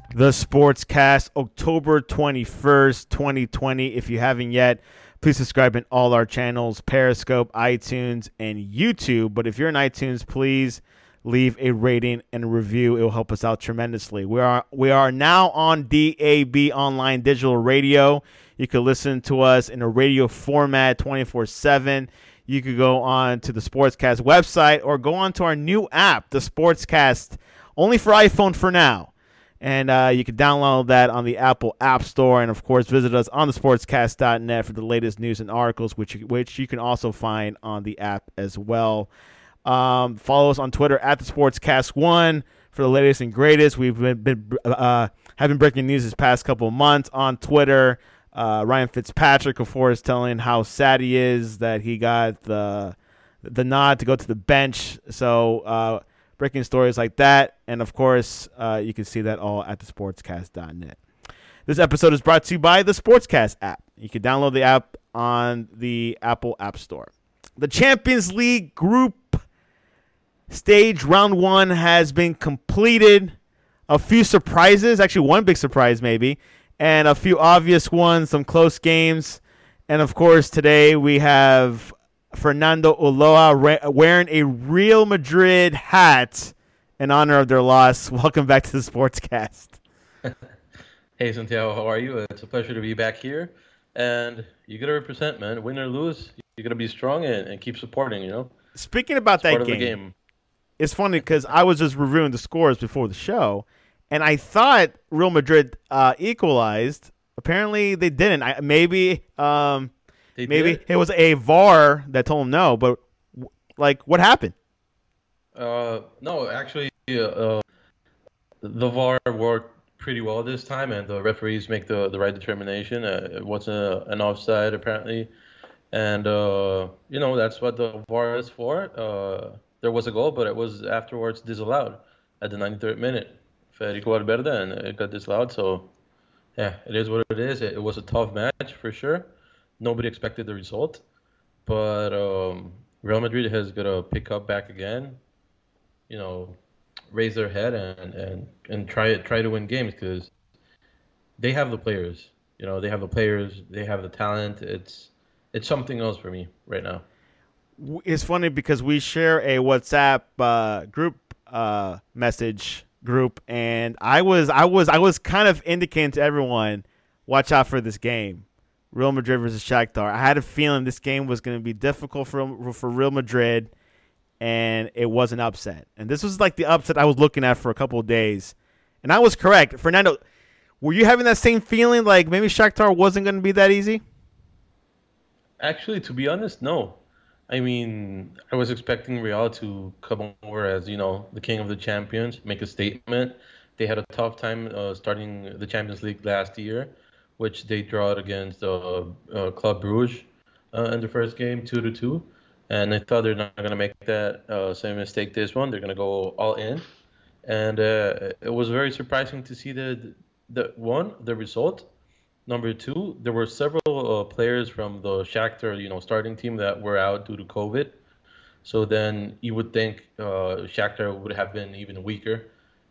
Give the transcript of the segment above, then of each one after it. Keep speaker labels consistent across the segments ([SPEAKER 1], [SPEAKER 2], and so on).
[SPEAKER 1] The Sportscast, October 21st, 2020. If you haven't yet, please subscribe in all our channels, Periscope, iTunes, and YouTube. But if you're in iTunes, please leave a rating and a review. It will help us out tremendously. We are now on DAB Online Digital Radio. You can listen to us in a radio format 24/7. You could go on to the Sportscast website or go on to our new app, the Sportscast, only for iPhone for now. And you can download that on the Apple App Store. And, of course, visit us on the sportscast.net for the latest news and articles, which you can also find on the app as well. Follow us on Twitter at the Sportscast1 for the latest and greatest. We've have been breaking news this past couple of months on Twitter. Ryan Fitzpatrick, of course, telling how sad he is that he got the nod to go to the bench. So, breaking stories like that. And, of course, you can see that all at thesportscast.net. This episode is brought to you by the Sportscast app. You can download the app on the Apple App Store. The Champions League group stage round 1 has been completed. A few surprises, actually one big surprise maybe, and a few obvious ones, some close games. And, of course, today we have Fernando Ulloa wearing a Real Madrid hat in honor of their loss. Welcome back to the Sportscast.
[SPEAKER 2] Hey, Santiago, how are you? It's a pleasure to be back here. And you got to represent, man. Win or lose, you got to be strong and keep supporting, you know?
[SPEAKER 1] Speaking about that
[SPEAKER 2] part of the game,
[SPEAKER 1] it's funny because I was just reviewing the scores before the show, and I thought Real Madrid equalized. Apparently they didn't. Maybe it was a VAR that told him no, but what happened?
[SPEAKER 2] No, actually, the VAR worked pretty well this time, and the referees make the right determination. It wasn't an offside, apparently. And, that's what the VAR is for. There was a goal, but it was afterwards disallowed at the 93rd minute. Federico Valverde, and it got disallowed. So, yeah, it is what it is. It was a tough match for sure. Nobody expected the result, but Real Madrid has got to pick up back again, raise their head and try to win games because they have the players. They have the players, they have the talent. It's something else for me right now.
[SPEAKER 1] It's funny because we share a WhatsApp group message group, and I was kind of indicating to everyone, watch out for this game. Real Madrid versus Shakhtar. I had a feeling this game was going to be difficult for Real Madrid, and it was an upset. And this was like the upset I was looking at for a couple of days. And I was correct. Fernando, were you having that same feeling like maybe Shakhtar wasn't going to be that easy?
[SPEAKER 2] Actually, to be honest, no. I mean, I was expecting Real to come over as, the king of the champions, make a statement. They had a tough time starting the Champions League last year, which they drawed against Club Brugge in the first game, 2-2. And I thought they're not going to make that same mistake this one. They're going to go all in. And it was very surprising to see the result. Number two, there were several players from the Shakhtar, starting team that were out due to COVID. So then you would think Shakhtar would have been even weaker.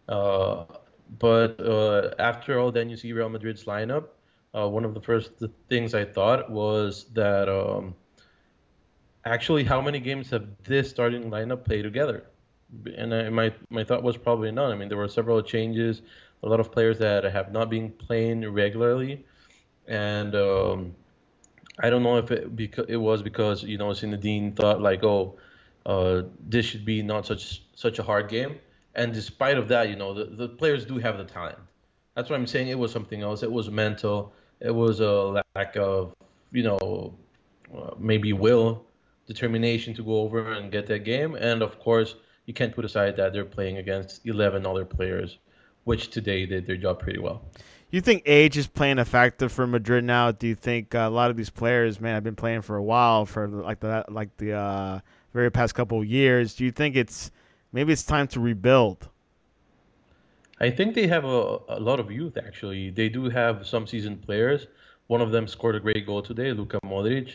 [SPEAKER 2] But after all, then you see Real Madrid's lineup. One of the first things I thought was that actually how many games have this starting lineup played together? And my thought was probably none. I mean, there were several changes, a lot of players that have not been playing regularly. And I don't know if it was because, Zinedine thought this should be not such a hard game. And despite of that, the players do have the talent. That's what I'm saying. It was something else. It was mental. It was a lack of, maybe determination to go over and get that game. And, of course, you can't put aside that they're playing against 11 other players, which today did their job pretty well.
[SPEAKER 1] You think age is playing a factor for Madrid now? Do you think a lot of these players, man, have been playing for a while, for the very past couple of years? Do you think maybe it's time to rebuild?
[SPEAKER 2] I think they have a lot of youth, actually. They do have some seasoned players. One of them scored a great goal today, Luka Modric.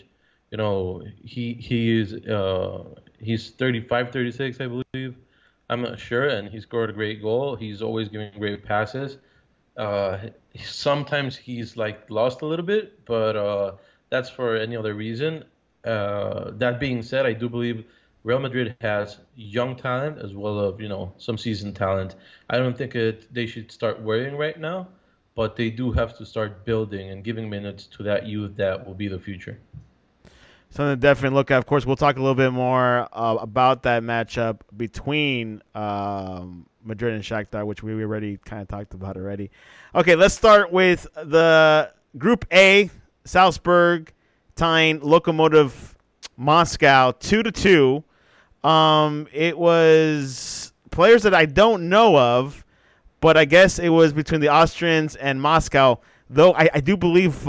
[SPEAKER 2] He's 35, 36, I believe. I'm not sure, and he scored a great goal. He's always giving great passes. Uh, Sometimes he's like lost a little bit, but that's for any other reason. That being said, I do believe Real Madrid has young talent as well as some seasoned talent. I don't think they should start worrying right now, but they do have to start building and giving minutes to that youth that will be the future.
[SPEAKER 1] Something to definitely look at. Of course, we'll talk a little bit more about that matchup between Madrid and Shakhtar, which we already kind of talked about already. Okay, let's start with the Group A. Salzburg tying Lokomotiv Moscow 2-2. It was players that I don't know of, but I guess it was between the Austrians and Moscow. Though I do believe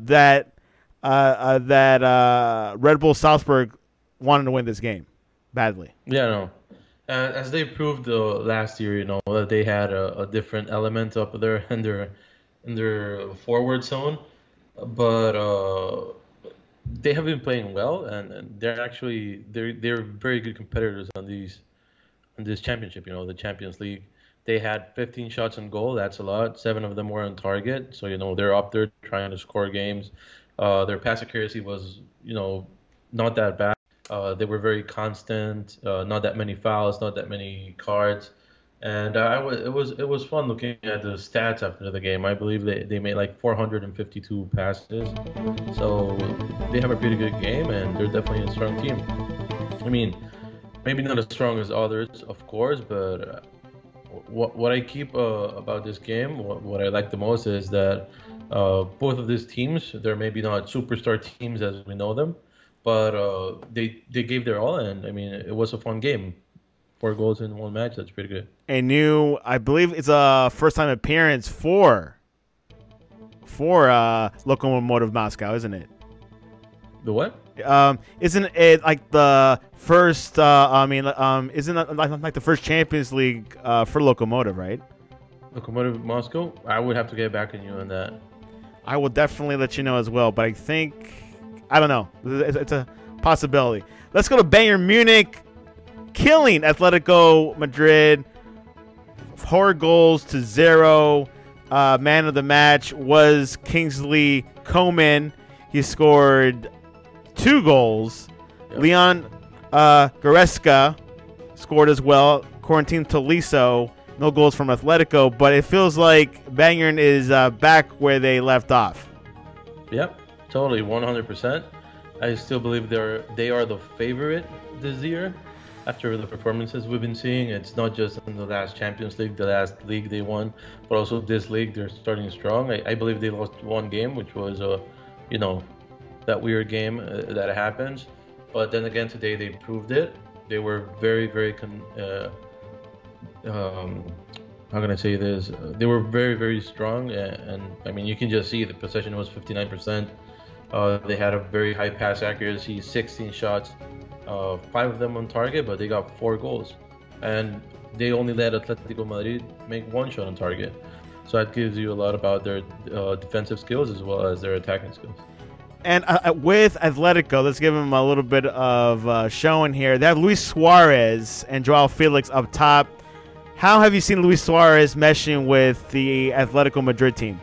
[SPEAKER 1] that Red Bull Salzburg wanted to win this game badly.
[SPEAKER 2] Yeah, no. As they proved last year, that they had a different element up there in their forward zone, but they have been playing well, and they're very good competitors on this championship. The Champions League. They had 15 shots on goal. That's a lot. Seven of them were on target, so they're up there trying to score games. Their pass accuracy was not that bad. They were very constant. Not that many fouls, not that many cards, and it was fun looking at the stats after the game. I believe they made like 452 passes, so they have a pretty good game, and they're definitely a strong team. I mean, maybe not as strong as others, of course, but what I keep about this game, what I like the most is that both of these teams, they're maybe not superstar teams as we know them, but they gave their all, and I mean it was a fun game. 4 goals in one match, that's pretty good.
[SPEAKER 1] A new, I believe it's a first time appearance for Lokomotiv Moscow, isn't it?
[SPEAKER 2] The what?
[SPEAKER 1] Isn't it like the first? Isn't it like the first Champions League for Lokomotiv, right?
[SPEAKER 2] Lokomotiv Moscow? I would have to get back on you on that.
[SPEAKER 1] I will definitely let you know as well, but I don't know. It's a possibility. Let's go to Bayern Munich, killing Atletico Madrid, 4-0. Man of the match was Kingsley Coman. He scored 2 goals.
[SPEAKER 2] Yep.
[SPEAKER 1] Leon Goretzka scored as well. Corentin Tolisso, no goals from Atletico, but it feels like Bayern is back where they left off.
[SPEAKER 2] Yep, totally, 100%. I still believe they are the favorite this year. After the performances we've been seeing, it's not just in the last Champions League, the last league they won, but also this league they're starting strong. I believe they lost one game, which was that weird game that happens. But then again, today they proved it. They were very, very how can I say this? They were very, very strong, and I mean you can just see the possession was 59%. They had a very high pass accuracy, 16 shots, 5 of them on target, but they got 4 goals, and they only let Atletico Madrid make 1 shot on target. So that gives you a lot about their defensive skills as well as their attacking skills.
[SPEAKER 1] And with Atletico, let's give them a little bit of showing here. They have Luis Suarez and Joao Felix up top. How have you seen Luis Suarez meshing with the Atletico Madrid team?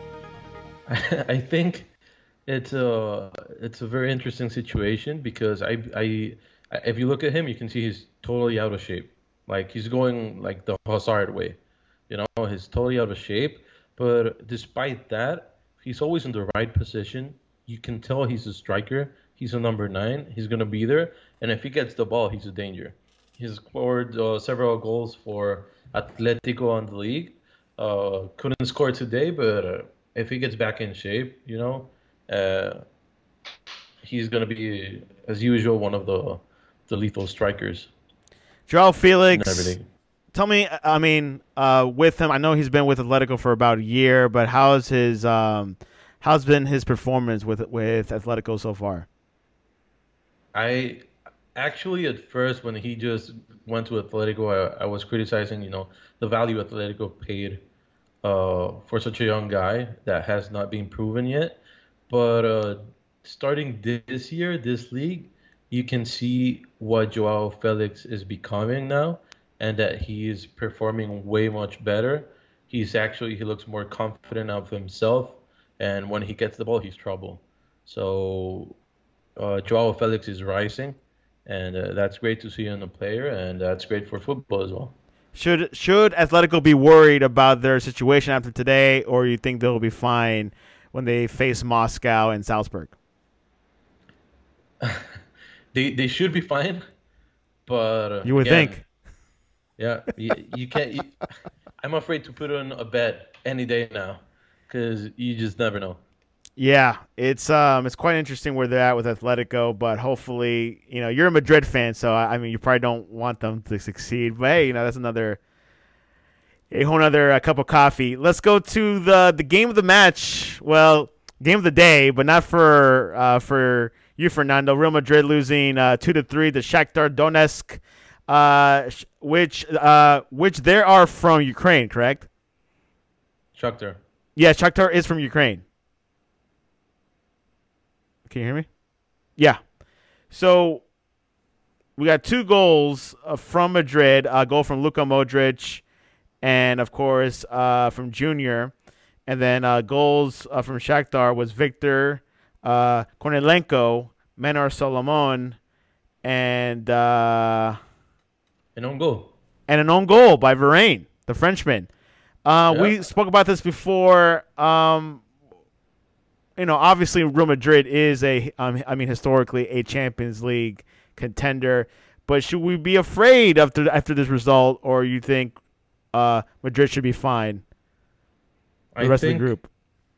[SPEAKER 2] I think it's a very interesting situation because if you look at him, you can see he's totally out of shape. Like he's going like the Hazard way, he's totally out of shape. But despite that, he's always in the right position. You can tell he's a striker. He's a number 9. He's gonna be there, and if he gets the ball, he's a danger. He's scored several goals for Atletico on the league. Couldn't score today, but if he gets back in shape, uh, he's going to be, as usual, one of the lethal strikers
[SPEAKER 1] Joao
[SPEAKER 2] and
[SPEAKER 1] Felix,
[SPEAKER 2] everything.
[SPEAKER 1] tell me, with him, I know he's been with Atletico for about a year, but how's been his performance with Atletico so far?
[SPEAKER 2] I actually, at first, when he just went to Atletico, I was criticizing, the value Atletico paid for such a young guy that has not been proven yet. But starting this year, this league, you can see what Joao Felix is becoming now, and that he is performing way much better. He looks more confident of himself, and when he gets the ball, he's trouble. So Joao Felix is rising, and that's great to see in a player, and that's great for football as well.
[SPEAKER 1] Should Atletico be worried about their situation after today, or you think they'll be fine when they face Moscow and Salzburg?
[SPEAKER 2] They should be fine, but
[SPEAKER 1] You would
[SPEAKER 2] again,
[SPEAKER 1] think.
[SPEAKER 2] yeah, you can't. I'm afraid to put on a bet any day now, because you just never know.
[SPEAKER 1] Yeah, it's quite interesting where they're at with Atletico, but hopefully, you're a Madrid fan, so I mean, you probably don't want them to succeed. But hey, that's a whole other cup of coffee. Let's go to the game of the match. Well, game of the day, but not for you, Fernando. Real Madrid losing 2-3 to Shakhtar Donetsk, which they are from Ukraine, correct?
[SPEAKER 2] Shakhtar.
[SPEAKER 1] Yeah, Shakhtar is from Ukraine. Can you hear me? Yeah. So we got two goals from Madrid. A goal from Luka Modric, and of course from Junior. And then goals from Shakhtar was Victor Kornilenko, Menar Solomon, and
[SPEAKER 2] And on goal.
[SPEAKER 1] an own goal by Varane, the Frenchman.
[SPEAKER 2] Yeah.
[SPEAKER 1] We spoke about this before. Obviously Real Madrid is historically a Champions League contender, but should we be afraid after this result, or you think Madrid should be fine? The
[SPEAKER 2] I
[SPEAKER 1] rest of the
[SPEAKER 2] think
[SPEAKER 1] group.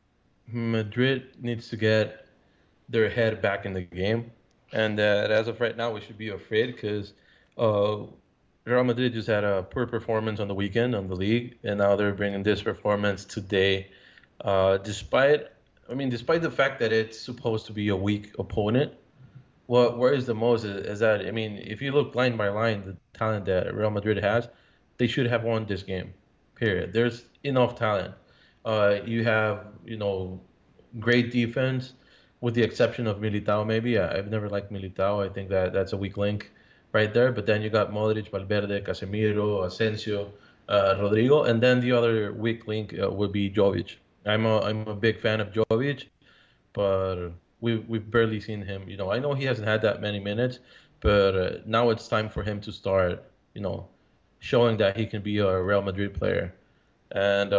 [SPEAKER 2] Madrid needs to get their head back in the game, and as of right now, we should be afraid because uh, Real Madrid just had a poor performance on the weekend on the league, and now they're bringing this performance today. Despite, despite the fact that it's supposed to be a weak opponent, what worries the most is that, if you look line by line, the talent that Real Madrid has, they should have won this game. Period. There's enough talent. You have, great defense, with the exception of Militao. Maybe I've never liked Militao. I think that that's a weak link right there. But then you got Modric, Valverde, Casemiro, Asensio, Rodrigo, and then the other weak link would be Jovic. I'm a big fan of Jovic, but we've barely seen him. I know he hasn't had that many minutes, but now it's time for him to start, showing that he can be a Real Madrid player. And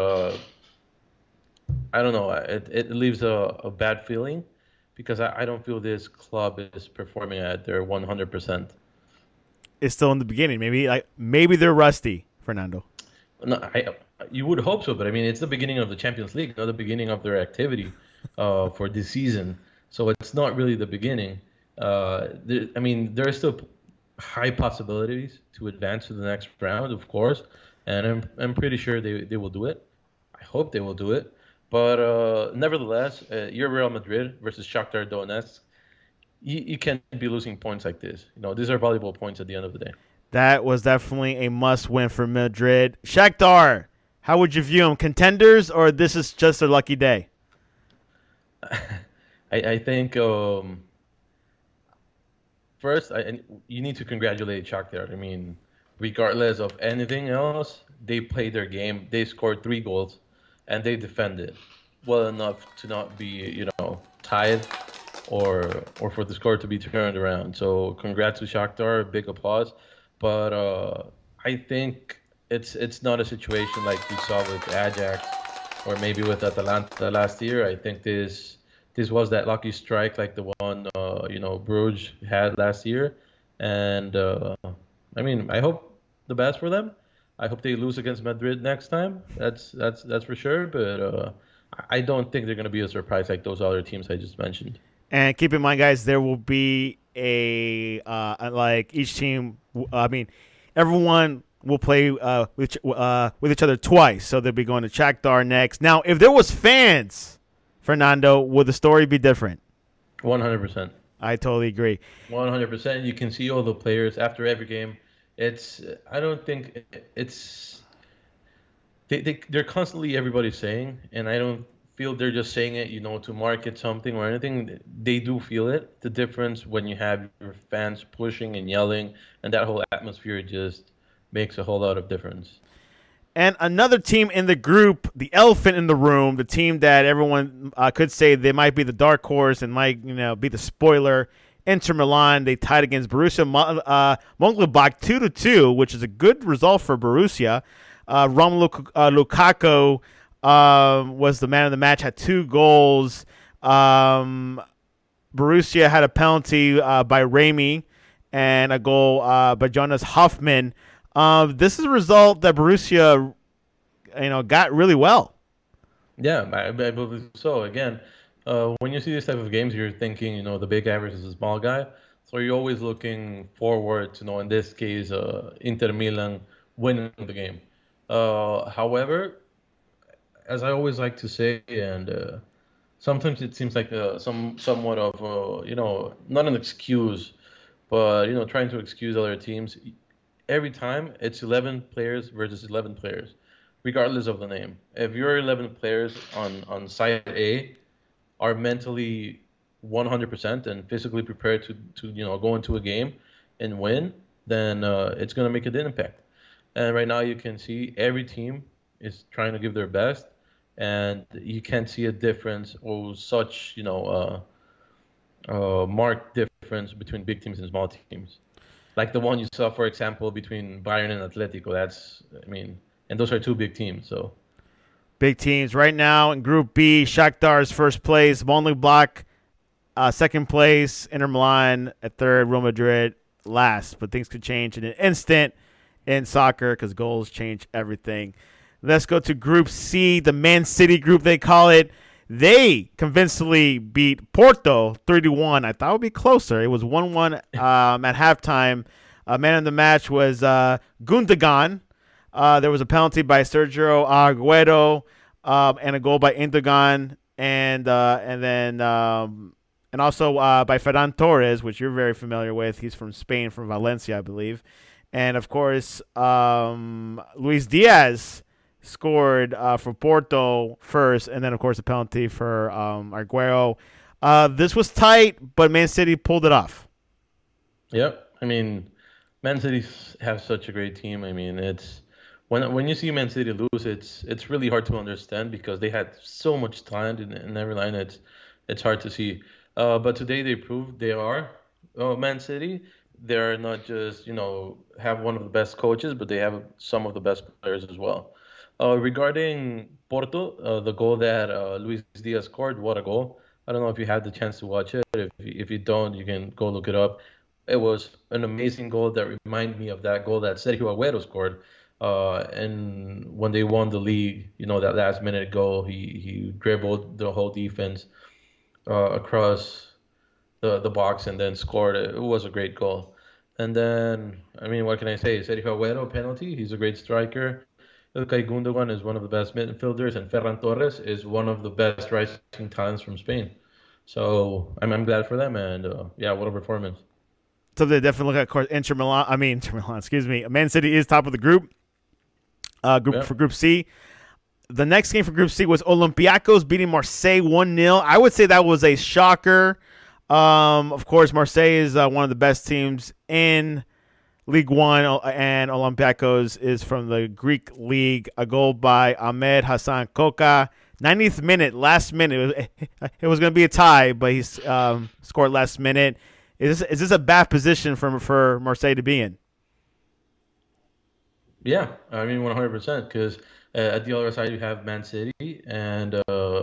[SPEAKER 2] I don't know, it leaves a bad feeling because I don't feel this club is performing at their 100%.
[SPEAKER 1] It's still in the beginning. Maybe they're rusty, Fernando.
[SPEAKER 2] No, you would hope so, but it's the beginning of the Champions League, not the beginning of their activity for this season. So it's not really the beginning. There are still high possibilities to advance to the next round, of course, and I'm pretty sure they will do it. I hope they will do it. But nevertheless, you're Real Madrid versus Shakhtar Donetsk. You can't be losing points like this. These are valuable points at the end of the day.
[SPEAKER 1] That was definitely a must-win for Madrid. Shakhtar, how would you view them? Contenders, or this is just a lucky day?
[SPEAKER 2] I think first you need to congratulate Shakhtar. Regardless of anything else, they played their game. They scored 3 goals, and they defended well enough to not be, tied or for the score to be turned around. So congrats to Shakhtar, big applause. But I think it's not a situation like we saw with Ajax or maybe with Atalanta last year. I think this was that lucky strike like the one Bruges had last year, and I hope the best for them. I hope they lose against Madrid next time. That's for sure. But I don't think they're going to be a surprise like those other teams I just mentioned.
[SPEAKER 1] And keep in mind, guys, there will be like each team. Everyone will play with each other twice, so they'll be going to Shakhtar next. Now, if there was fans, Fernando, would the story be different?
[SPEAKER 2] 100%.
[SPEAKER 1] I totally agree.
[SPEAKER 2] 100%. You can see all the players after every game. I don't think it's they're constantly everybody's saying, and I don't feel they're just saying it, to market something or anything. They do feel it. The difference when you have your fans pushing and yelling, and that whole atmosphere just makes a whole lot of difference.
[SPEAKER 1] And another team in the group, the elephant in the room, the team that everyone could say they might be the dark horse and might be the spoiler. Inter Milan, they tied against Borussia Mönchengladbach 2-2, which is a good result for Borussia. Romelu Lukaku was the man of the match, had 2 goals. Borussia had a penalty by Raimi and a goal by Jonas Hoffman. This is a result that Borussia, got really well.
[SPEAKER 2] Yeah, I believe so. Again, when you see this type of games, you're thinking, the big average is a small guy. So you're always looking forward to, in this case, Inter Milan winning the game. However, as I always like to say, and sometimes it seems like somewhat of, not an excuse, but, trying to excuse other teams. Every time it's 11 players versus 11 players, regardless of the name. If your 11 players on side A are mentally 100% and physically prepared to go into a game and win, then it's going to make an impact. And right now you can see every team is trying to give their best, and you can't see a difference or such marked difference between big teams and small teams. Like the one you saw, for example, between Bayern and Atletico. And those are 2 big teams. So
[SPEAKER 1] big teams right now in Group B. Shakhtar's first place, Mönchengladbach second place, Inter Milan at third, Real Madrid last. But things could change in an instant in soccer because goals change everything. Let's go to Group C, the Man City group they call it. They convincingly beat Porto 3-1. I thought it would be closer. It was 1-1 at halftime. Man of the match was Gundogan. There was a penalty by Sergio Aguero and a goal by Gundogan, and also by Ferran Torres, which you're very familiar with. He's from Spain, from Valencia, I believe. And, of course, Luis Diaz scored for Porto first, and then, of course, a penalty for Aguero. This was tight, but Man City pulled it off.
[SPEAKER 2] Yep. Man City have such a great team. It's when you see Man City lose, it's really hard to understand because they had so much talent in every line. It's hard to see. But today they proved they are Man City. They're not just have one of the best coaches, but they have some of the best players as well. Regarding Porto, the goal that Luis Diaz scored, what a goal. I don't know if you had the chance to watch it. If you don't, you can go look it up. It was an amazing goal that reminded me of that goal that Sergio Aguero scored. And when they won the league, that last minute goal, he dribbled the whole defense across the box and then scored. It was a great goal. And then, what can I say? Sergio Aguero, penalty. He's a great striker. Ilkay Gundogan is one of the best midfielders, and Ferran Torres is one of the best rising talents from Spain. So I'm glad for them, and what a performance.
[SPEAKER 1] Something to definitely look at. Of course, Inter Milan. Excuse me. Man City is top of the group. For Group C. The next game for Group C was Olympiacos beating Marseille 1-0. I would say that was a shocker. Of course, Marseille is one of the best teams in League One, and Olympiacos is from the Greek league. A goal by Ahmed Hassan Koka. 90th minute, last minute. It was going to be a tie, but he scored last minute. Is this a bad position for Marseille to be in?
[SPEAKER 2] Yeah, 100%. Because at the other side you have Man City, and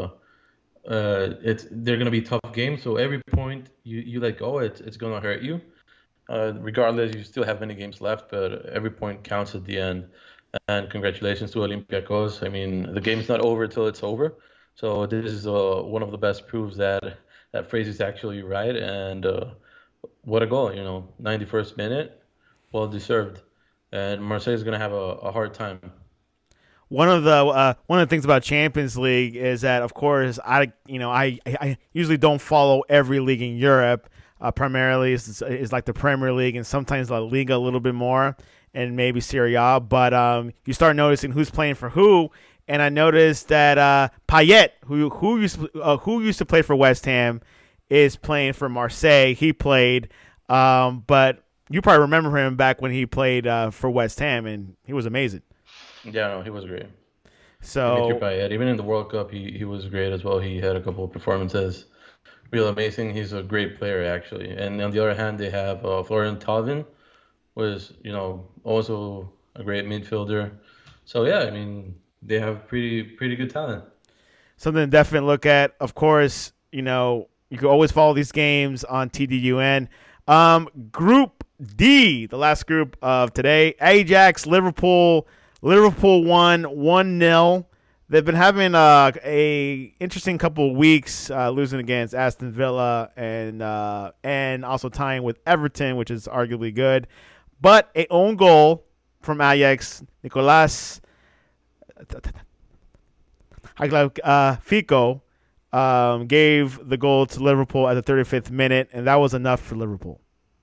[SPEAKER 2] they're going to be tough games. So every point you let go, it's going to hurt you. Regardless, you still have many games left, but every point counts at the end. And congratulations to Olympiacos. The game's not over till it's over. So this is one of the best proofs that phrase is actually right. And what a goal, 91st minute, well deserved. And Marseille is going to have a hard time.
[SPEAKER 1] One of the things about Champions League is that, of course, I usually don't follow every league in Europe. Primarily is like the Premier League and sometimes La Liga a little bit more, and maybe Serie A. But you start noticing who's playing for who, and I noticed that Payet, who used to play for West Ham, is playing for Marseille. He played, but you probably remember him back when he played for West Ham, and he was amazing.
[SPEAKER 2] Yeah, no, he was great. Dimitri
[SPEAKER 1] So
[SPEAKER 2] Payet, even in the World Cup, he was great as well. He had a couple of performances real amazing. He's a great player actually. And on the other hand, they have Florian Thauvin, was also a great midfielder. So yeah, I mean they have pretty good talent.
[SPEAKER 1] something to definitely look at. Of course, you can always follow these games on TDUN. Group D, the last group of today. Ajax, Liverpool. Liverpool won 1-0. They've been having a interesting couple of weeks, losing against Aston Villa and also tying with Everton, which is arguably good. But a own goal from Ajax, Nicolas Fico gave the goal to Liverpool at the 35th minute, and that was enough for Liverpool.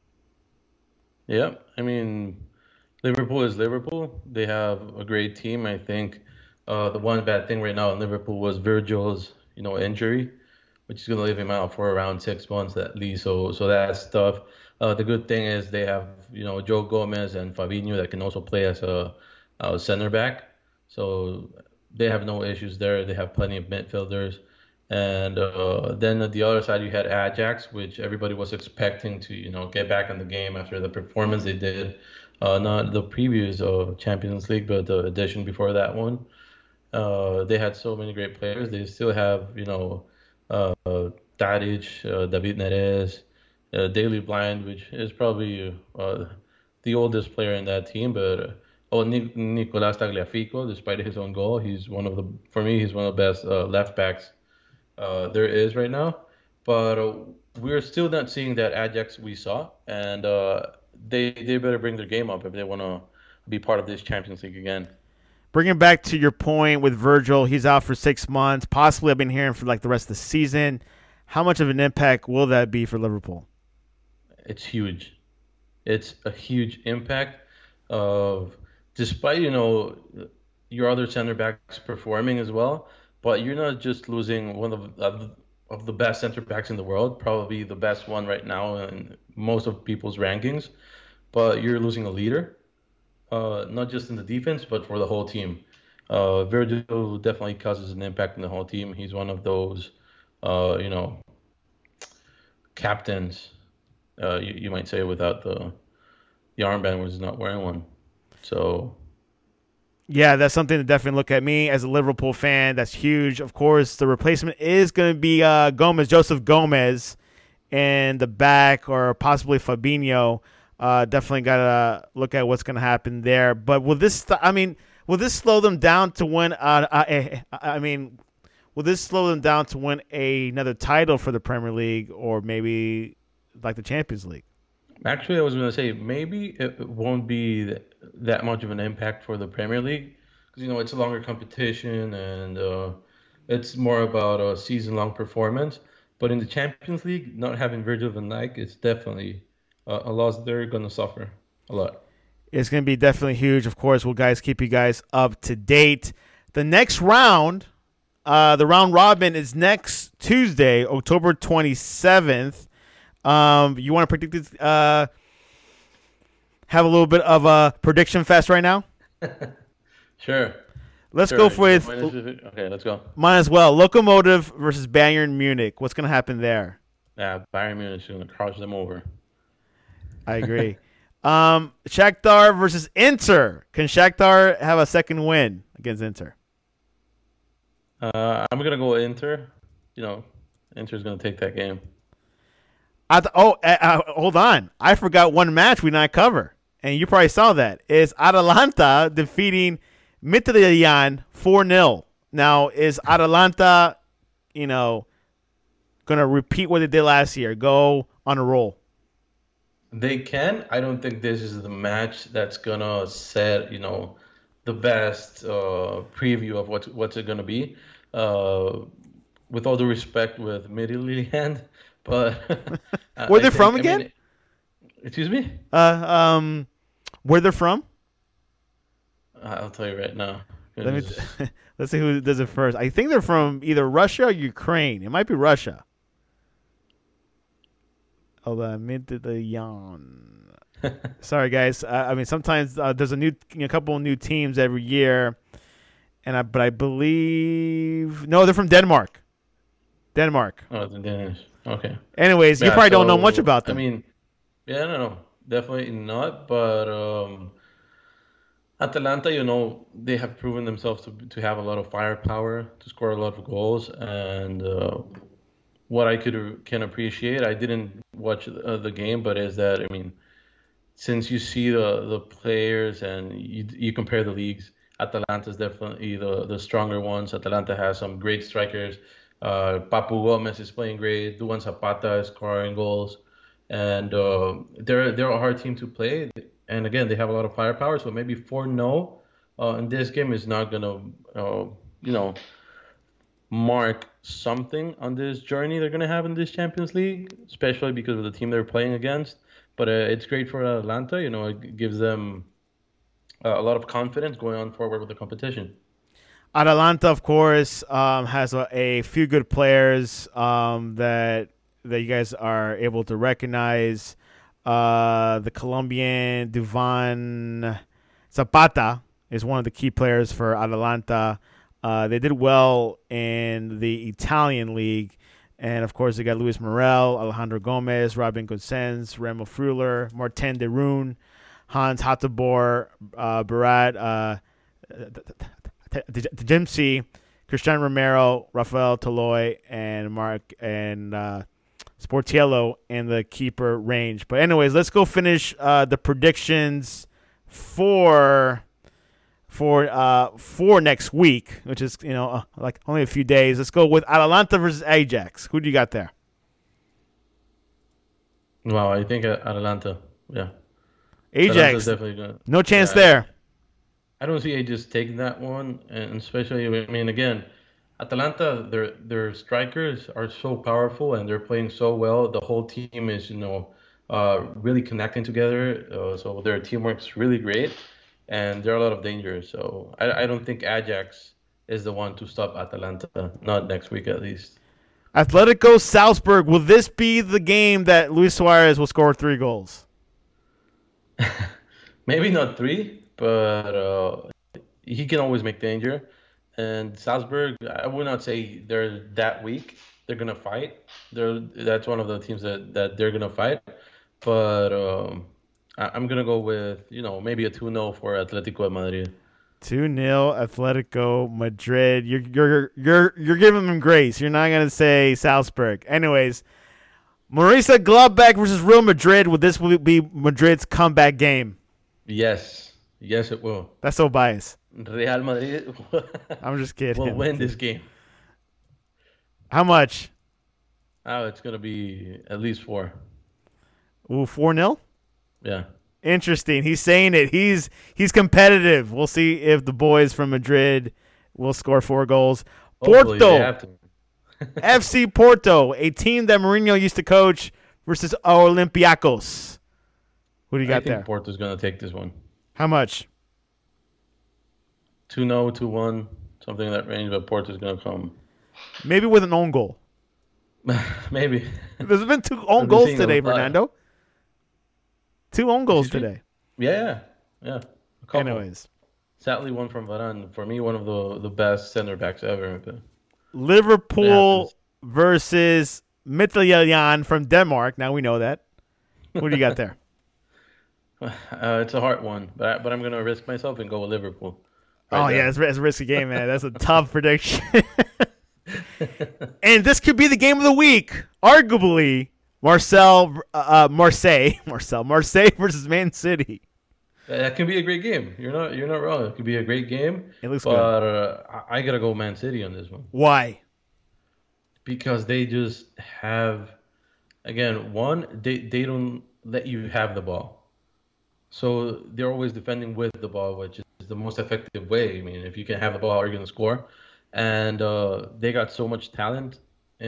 [SPEAKER 2] Yeah, I mean Liverpool is Liverpool. They have a great team. I think the one bad thing right now in Liverpool was Virgil's injury, which is going to leave him out for around 6 months at least. So that's tough. The good thing is they have Joe Gomez and Fabinho that can also play as a center back. So they have no issues there. They have plenty of midfielders. And then at the other side you had Ajax, which everybody was expecting to get back in the game after the performance they did. Not the previous Champions League, but the edition before that one. They had so many great players. They still have, uh, Tadic, David Neres, Daley Blind, which is probably the oldest player in that team. But Nicolas Tagliafico, despite his own goal, for me, he's one of the best left backs there is right now. But we're still not seeing that Ajax we saw, and they better bring their game up if they want to be part of this Champions League again.
[SPEAKER 1] Bringing back to your point with Virgil, he's out for 6 months. Possibly, I've been hearing for like the rest of the season. How much of an impact will that be for Liverpool?
[SPEAKER 2] It's huge. It's a huge impact of despite your other center backs performing as well, but you're not just losing one of the best center backs in the world, probably the best one right now in most of people's rankings, but you're losing a leader, not just in the defense, but for the whole team. Virgil definitely causes an impact in the whole team. He's one of those, you know, captains, you might say, without the armband, where he's not wearing one. So
[SPEAKER 1] Yeah, that's something to definitely look at. Me as a Liverpool fan, that's huge. Of course, the replacement is going to be Joseph Gomez, in the back, or possibly Fabinho. Definitely got to look at what's going to happen there. But will this slow them down to win? Will this slow them down to win another title for the Premier League, or maybe like the Champions League?
[SPEAKER 2] actually, I was going to say maybe it won't be that much of an impact for the Premier League because it's a longer competition and it's more about a season-long performance. But in the Champions League, not having Virgil van Dijk is definitely a loss they're going to suffer a lot.
[SPEAKER 1] It's going to be definitely huge. Of course, we'll guys keep you guys up to date. The next round, the round robin, is next Tuesday, October 27th. You want to predict this? Have a little bit of a prediction fest right now?
[SPEAKER 2] Sure.
[SPEAKER 1] Let's
[SPEAKER 2] Sure.
[SPEAKER 1] go with
[SPEAKER 2] Okay, let's go.
[SPEAKER 1] mine as well. Lokomotiv versus Bayern Munich. What's going to happen there?
[SPEAKER 2] Yeah, Bayern Munich is going to crush them over.
[SPEAKER 1] I agree. Shakhtar versus Inter. Can Shakhtar have a second win against Inter?
[SPEAKER 2] I'm going to go Inter. Inter's going to take that game.
[SPEAKER 1] Hold on. I forgot one match we not cover, and you probably saw that. Is Atalanta defeating Midtjylland 4-0. Now, is Atalanta, going to repeat what they did last year, go on a roll?
[SPEAKER 2] They can. I don't think this is the match that's going to set, the best preview of what's it going to be. With all due respect with Midtjylland, but
[SPEAKER 1] Where they're from again?
[SPEAKER 2] Excuse me?
[SPEAKER 1] Where they're from?
[SPEAKER 2] I'll tell you right now.
[SPEAKER 1] Let's see who does it first. I think they're from either Russia or Ukraine. It might be Russia. Midtjylland. Sorry, guys. I mean, sometimes there's a couple of new teams every year, but I believe no, they're from Denmark. Denmark.
[SPEAKER 2] Oh, the Danish. Okay.
[SPEAKER 1] Anyways, you
[SPEAKER 2] Yeah.
[SPEAKER 1] probably don't know much
[SPEAKER 2] So
[SPEAKER 1] about
[SPEAKER 2] I
[SPEAKER 1] them.
[SPEAKER 2] mean, yeah, no, definitely not. But Atalanta, they have proven themselves to have a lot of firepower, to score a lot of goals, and what can appreciate. I didn't watch the game, but is that I mean, since you see the players and you compare the leagues, Atalanta is definitely the stronger ones. Atalanta has some great strikers. Papu Gomez is playing great. Duan Zapata is scoring goals, and they're a hard team to play. And again, they have a lot of firepower. So maybe 4-0 in this game is not gonna you know mark something on this journey they're gonna have in this Champions League, especially because of the team they're playing against. But it's great for Atlanta. It gives them a lot of confidence going on forward with the competition.
[SPEAKER 1] Atalanta, of course, has a few good players that you guys are able to recognize. The Colombian Duvan Zapata is one of the key players for Atalanta. They did well in the Italian league. And, of course, they got Luis Morel, Alejandro Gomez, Robin Gosens, Remo Freuler, Martin de Roon, Hans Hateboer, Barat, Dempsey, Cristian Romero, Rafael Toloy, and Mark and Sportiello in the keeper range. But anyways, let's go finish the predictions for next week, which is like only a few days. Let's go with Atalanta versus Ajax. Who do you got there?
[SPEAKER 2] Wow, I think Atalanta. Yeah, Atalanta's
[SPEAKER 1] Ajax,
[SPEAKER 2] definitely gonna.
[SPEAKER 1] no chance
[SPEAKER 2] Yeah,
[SPEAKER 1] there.
[SPEAKER 2] I don't see Ajax taking that one, and especially I mean again, Atalanta, their strikers are so powerful and they're playing so well. The whole team is really connecting together. So their teamwork's really great, and there are a lot of dangers. So I don't think Ajax is the one to stop Atalanta, not next week at least.
[SPEAKER 1] Atletico Salzburg. Will this be the game that Luis Suarez will score 3 goals?
[SPEAKER 2] Maybe not three, but he can always make danger. And Salzburg, I would not say they're that weak. They're gonna fight. That's one of the teams that they're gonna fight. But I'm gonna go with maybe a 2-0 for Atletico de Madrid.
[SPEAKER 1] 2-0 Atletico Madrid. You're giving them grace. You're not gonna say Salzburg. Anyways, Marisa Gladbach versus Real Madrid. Will this be Madrid's comeback game?
[SPEAKER 2] Yes, yes, it will.
[SPEAKER 1] That's so biased.
[SPEAKER 2] Real Madrid
[SPEAKER 1] I'm just kidding.
[SPEAKER 2] will win this game.
[SPEAKER 1] How much?
[SPEAKER 2] Oh, it's gonna be at least 4.
[SPEAKER 1] Ooh, 4-0?
[SPEAKER 2] Yeah.
[SPEAKER 1] Interesting. He's saying it. He's competitive. We'll see if the boys from Madrid will score 4 goals.
[SPEAKER 2] Hopefully they
[SPEAKER 1] Porto,
[SPEAKER 2] have to.
[SPEAKER 1] FC Porto, a team that Mourinho used to coach, versus Olympiacos. Who do you
[SPEAKER 2] I
[SPEAKER 1] got
[SPEAKER 2] think
[SPEAKER 1] there?
[SPEAKER 2] Porto's gonna take this one.
[SPEAKER 1] How much?
[SPEAKER 2] 2-0, 2-1, something in that range. But Porto's gonna come.
[SPEAKER 1] Maybe with an own goal.
[SPEAKER 2] Maybe.
[SPEAKER 1] There's been 2 own
[SPEAKER 2] I've been
[SPEAKER 1] goals
[SPEAKER 2] seeing
[SPEAKER 1] today,
[SPEAKER 2] a lot.
[SPEAKER 1] Fernando. 2 own goals
[SPEAKER 2] Excuse me?
[SPEAKER 1] today.
[SPEAKER 2] Yeah. A couple.
[SPEAKER 1] Anyways,
[SPEAKER 2] Sadly, one from Varane. For me, one of the best center backs ever. But it
[SPEAKER 1] Liverpool
[SPEAKER 2] happens.
[SPEAKER 1] versus Midtjylland from Denmark. Now we know that. Who do you got there?
[SPEAKER 2] It's a hard one, but I'm gonna risk myself and go with Liverpool.
[SPEAKER 1] Oh,
[SPEAKER 2] Right
[SPEAKER 1] yeah, it's a risky game, man. That's a tough prediction. And this could be the game of the week. Arguably, Marseille versus Man City.
[SPEAKER 2] That can be a great game. You're not wrong. It could be a great game.
[SPEAKER 1] It looks
[SPEAKER 2] but
[SPEAKER 1] good.
[SPEAKER 2] I gotta go Man City on this one
[SPEAKER 1] Why?
[SPEAKER 2] because they just have, again, one they don't let you have the ball, so they're always defending with the ball, which is the most effective way. I mean, if you can have the ball, you're gonna score, and they got so much talent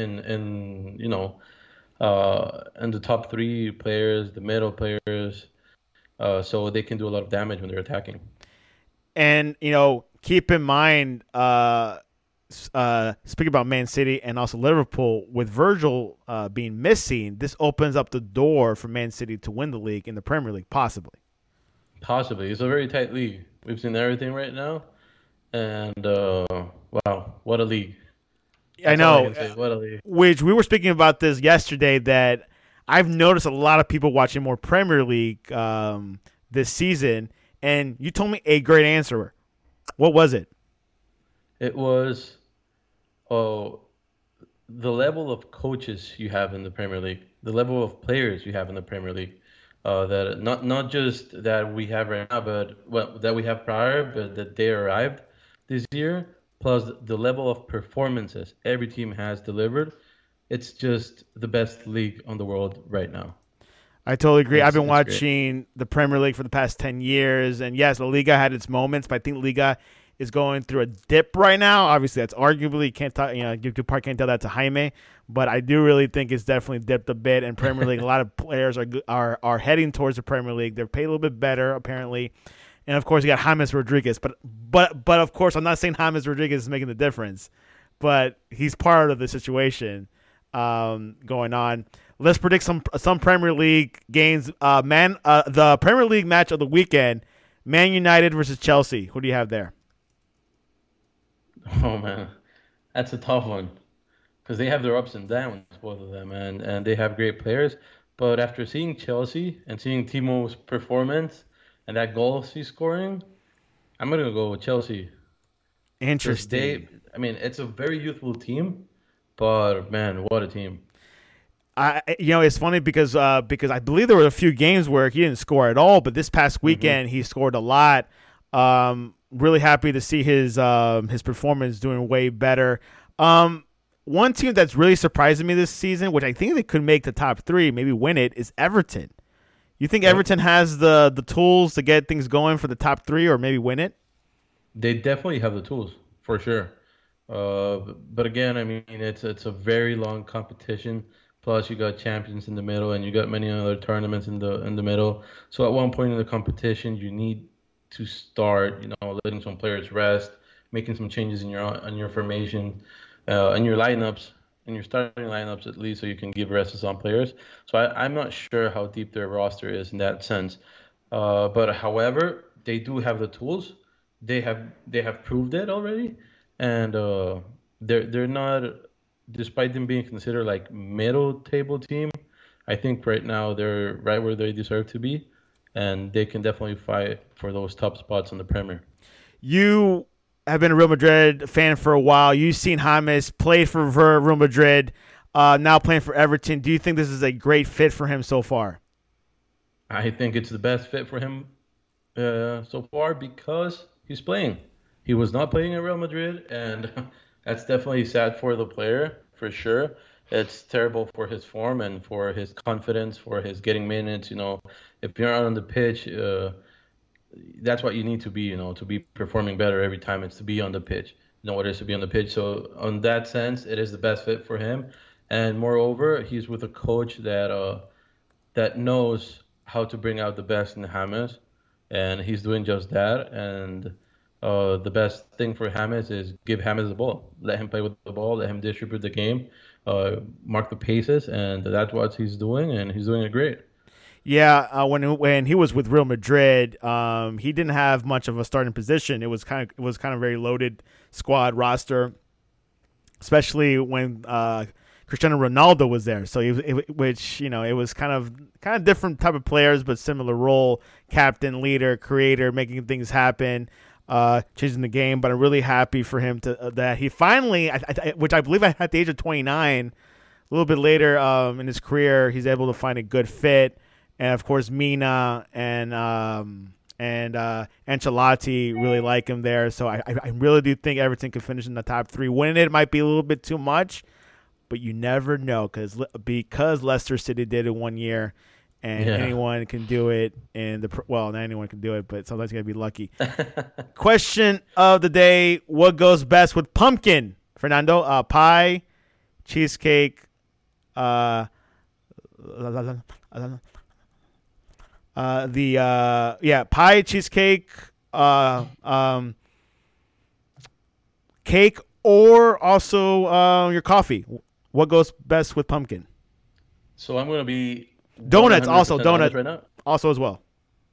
[SPEAKER 2] in the top 3 players, the middle players. So they can do a lot of damage when they're attacking.
[SPEAKER 1] And, keep in mind, speaking about Man City and also Liverpool, with Virgil being missing, this opens up the door for Man City to win the league in the Premier League, possibly.
[SPEAKER 2] Possibly. It's a very tight league. We've seen everything right now, and wow, what a league!
[SPEAKER 1] I
[SPEAKER 2] That's all I
[SPEAKER 1] know,
[SPEAKER 2] can say. What a league.
[SPEAKER 1] which we were speaking about this yesterday, that I've noticed a lot of people watching more Premier League this season, and you told me a great answer. What was it?
[SPEAKER 2] It was oh the level of coaches you have in the Premier League, the level of players you have in the Premier League. That not just that we have right now, but well, that we have prior, but that they arrived this year. Plus the level of performances every team has delivered. It's just the best league on the world right now.
[SPEAKER 1] I totally agree. I've been
[SPEAKER 2] It's great.
[SPEAKER 1] watching the Premier League for the past 10 years. And yes, La Liga had its moments, but I think Liga is going through a dip right now. Obviously, that's arguably, can't talk, Dupart can't tell that to Jaime, but I do really think it's definitely dipped a bit. And Premier League, a lot of players are heading towards the Premier League. They're paid a little bit better, apparently. And of course, you got James Rodriguez. But of course, I'm not saying James Rodriguez is making the difference, but he's part of the situation going on. Let's predict some Premier League games. The Premier League match of the weekend: Man United versus Chelsea. Who do you have there?
[SPEAKER 2] Oh man, that's a tough one because they have their ups and downs, both of them, and they have great players. But after seeing Chelsea and seeing Timo's performance and that goal he's scoring, I'm gonna go with Chelsea because
[SPEAKER 1] Interesting.
[SPEAKER 2] I mean, it's a very youthful team, but man, what a team!
[SPEAKER 1] It's funny because I believe there were a few games where he didn't score at all, but this past
[SPEAKER 2] Hmm.
[SPEAKER 1] weekend he scored a lot. Really happy to see his performance doing way better. One team that's really surprising me this season, which I think they could make the top three, maybe win it, is Everton. You think
[SPEAKER 2] Yep,
[SPEAKER 1] Everton has the tools to get things going for the top three, or maybe win it?
[SPEAKER 2] they definitely have the tools for sure. But again, I mean, it's a very long competition. Plus, you got champions in the middle, and you got many other tournaments in the middle. So at one point in the competition, you need to start, letting some players rest, making some changes in your formation, in your lineups, in your starting lineups at least, so you can give rest to some players. So I'm not sure how deep their roster is in that sense. But however, they do have the tools. They have proved it already, and they're not, despite them being considered like middle table team. I think right now they're right where they deserve to be, and they can definitely fight for those top spots in the Premier.
[SPEAKER 1] You have been a Real Madrid fan for a while. You've seen James play for Real Madrid, now playing for Everton. Do you think this is a great fit for him so far?
[SPEAKER 2] I think it's the best fit for him so far because he's playing. He was not playing at Real Madrid, and that's definitely sad for the player for sure. It's terrible for his form and for his confidence, for his getting minutes. If you're out on the pitch, that's what you need to be. To be performing better every time. It's to be on the pitch. What it is to be on the pitch. So, on that sense, it is the best fit for him. And moreover, he's with a coach that knows how to bring out the best in James, and he's doing just that. And the best thing for James is give James the ball, let him play with the ball, let him distribute the game, mark the paces, and that's what he's doing, and he's doing it great.
[SPEAKER 1] Yeah, when he was with Real Madrid, he didn't have much of a starting position. It was kind of very loaded squad roster, especially when Cristiano Ronaldo was there. So which it was kind of different type of players, but similar role: captain, leader, creator, making things happen, changing the game. But I'm really happy for him that he finally, which I believe at the age of 29, a little bit later in his career, he's able to find a good fit. And of course, Mina and Ancelotti really like him there. So I really do think Everton could finish in the top three. Winning it might be a little bit too much, but you never know because Leicester City did it one year, and
[SPEAKER 2] Yeah.
[SPEAKER 1] anyone can do it. Not anyone can do it, but sometimes you gotta be lucky. Question of the day: what goes best with pumpkin, Fernando? Pie, cheesecake, uh, pie, cheesecake, cake, or also your coffee. What goes best with pumpkin?
[SPEAKER 2] So I'm gonna be
[SPEAKER 1] Donuts
[SPEAKER 2] 100%
[SPEAKER 1] also.
[SPEAKER 2] honest
[SPEAKER 1] Donut
[SPEAKER 2] right now.
[SPEAKER 1] also as well.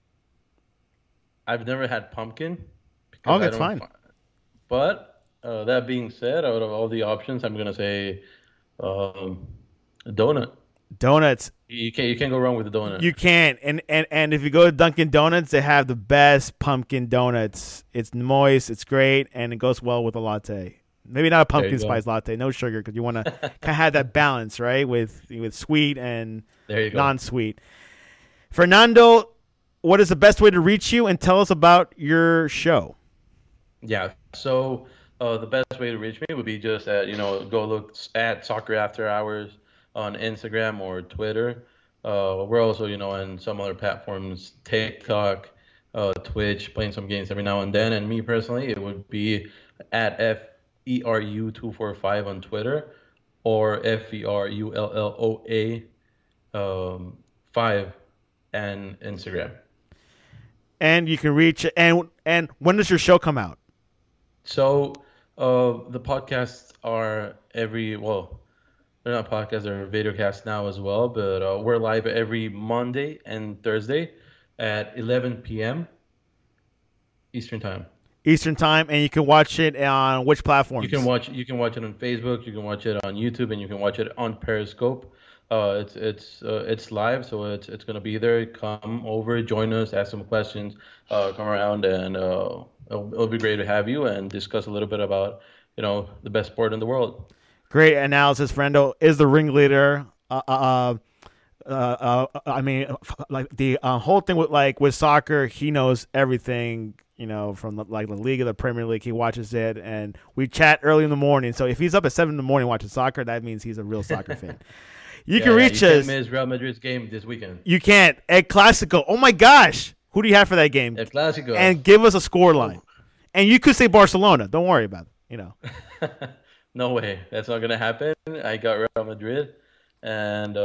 [SPEAKER 2] I've never had pumpkin
[SPEAKER 1] Oh,
[SPEAKER 2] because I
[SPEAKER 1] that's
[SPEAKER 2] don't.
[SPEAKER 1] fine.
[SPEAKER 2] But that being said, out of all the options, I'm gonna say um, a donut.
[SPEAKER 1] Donuts.
[SPEAKER 2] You can't go wrong with a donut.
[SPEAKER 1] You can't. And if you go to Dunkin' Donuts, they have the best pumpkin donuts. It's moist, it's great, and it goes well with a latte. Maybe not a
[SPEAKER 2] There you
[SPEAKER 1] pumpkin
[SPEAKER 2] go.
[SPEAKER 1] spice latte, no sugar, because you want to kind of have that balance, right, with sweet and
[SPEAKER 2] There you go.
[SPEAKER 1] non-sweet. Fernando, what is the best way to reach you, and tell us about your show?
[SPEAKER 2] Yeah. So the best way to reach me would be just at go look at Soccer After Hours on Instagram or Twitter. We're also on some other platforms, TikTok, Twitch, playing some games every now and then. And me personally, it would be at FERU245 on Twitter or FERULLOA 5 and Instagram.
[SPEAKER 1] And you can reach and when does your show come out?
[SPEAKER 2] So the podcasts are they're not podcasts, they're videocasts now as well, but we're live every Monday and Thursday at 11 p.m. Eastern Time.
[SPEAKER 1] Eastern Time, and you can watch it on which platforms?
[SPEAKER 2] You can watch it on Facebook, you can watch it on YouTube, and you can watch it on Periscope. It's live, so it's gonna be there. Come over, join us, ask some questions, come around, and it'll be great to have you and discuss a little bit about the best sport in the world.
[SPEAKER 1] Great analysis, Fernando. Is the ringleader. I mean, like the whole thing with soccer, he knows everything. From the league of the Premier League, he watches it, and we chat early in the morning. So if he's up at 7 in the morning watching soccer, that means he's a real soccer fan. You can reach
[SPEAKER 2] you
[SPEAKER 1] us.
[SPEAKER 2] can't miss Real Madrid's game this weekend.
[SPEAKER 1] You can't. El Clasico. Oh my gosh, who do you have for that game?
[SPEAKER 2] El Clásico.
[SPEAKER 1] And give us a score line. And you could say Barcelona. Don't worry about it.
[SPEAKER 2] No way. That's not gonna happen. I got Real Madrid, and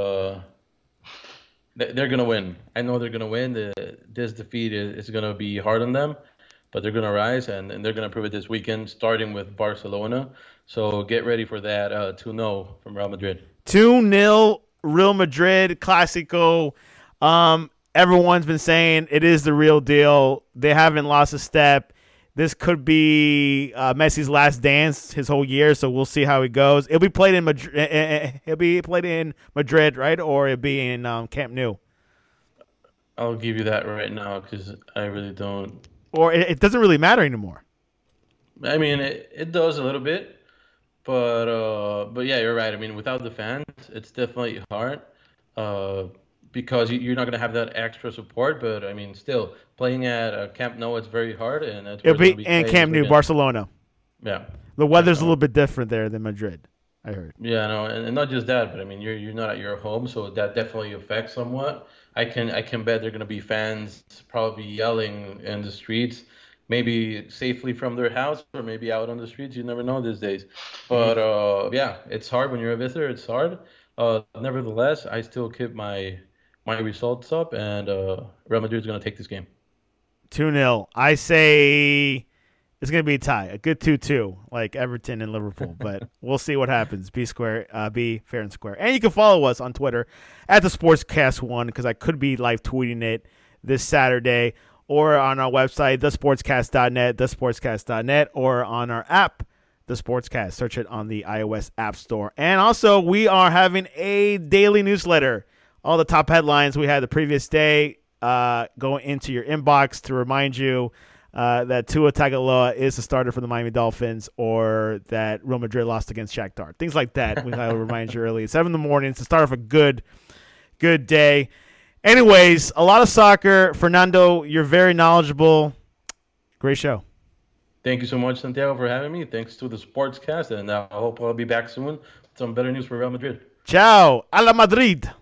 [SPEAKER 2] they're gonna win. I know they're gonna win. This defeat is gonna be hard on them, but they're gonna rise, and they're gonna prove it this weekend, starting with Barcelona. So get ready for that 2-0 from Real Madrid.
[SPEAKER 1] 2-0 Real Madrid Clasico. Everyone's been saying it is the real deal. They haven't lost a step. This could be Messi's last dance his whole year, so we'll see how it goes. It'll be played in Madrid. It'll be played in Madrid, right? Or it'll be in Camp Nou.
[SPEAKER 2] I'll give you that right now because I really don't.
[SPEAKER 1] Or it doesn't really matter anymore.
[SPEAKER 2] I mean, it does a little bit, but yeah, you're right. I mean, without the fans, it's definitely hard because you're not going to have that extra support. But I mean, still playing at Camp Nou, it's very hard, and that's where
[SPEAKER 1] It'll
[SPEAKER 2] it's
[SPEAKER 1] be
[SPEAKER 2] gonna
[SPEAKER 1] in
[SPEAKER 2] played
[SPEAKER 1] Camp
[SPEAKER 2] this
[SPEAKER 1] Nou,
[SPEAKER 2] weekend.
[SPEAKER 1] Barcelona.
[SPEAKER 2] Yeah,
[SPEAKER 1] The weather's a
[SPEAKER 2] So,
[SPEAKER 1] little bit different there than Madrid, I heard.
[SPEAKER 2] yeah, no, and not just that, but I mean, you're not at your home, so that definitely affects somewhat. I can bet there are going to be fans probably yelling in the streets, maybe safely from their house or maybe out on the streets. You never know these days. But yeah, it's hard when you're a visitor. It's hard. Nevertheless, I still keep my results up, and Real Madrid is going to take this game.
[SPEAKER 1] 2-0. I say it's going to be a tie, a good 2-2, like Everton and Liverpool. But we'll see what happens. Be fair and square. And you can follow us on Twitter at the Sportscast1 because I could be live tweeting it this Saturday, or on our website, thesportscast.net, or on our app, The Sportscast. Search it on the iOS App Store. And also, we are having a daily newsletter. All the top headlines we had the previous day going into your inbox to remind you that Tua Tagovailoa is the starter for the Miami Dolphins, or that Real Madrid lost against Shakhtar. Things like that. I'll remind you early. 7 in the morning. It's the start of a good day. Anyways, a lot of soccer. Fernando, you're very knowledgeable. Great show.
[SPEAKER 2] Thank you so much, Santiago, for having me. Thanks to the Sportscast, and I hope I'll be back soon with some better news for Real Madrid.
[SPEAKER 1] Ciao. A la Madrid.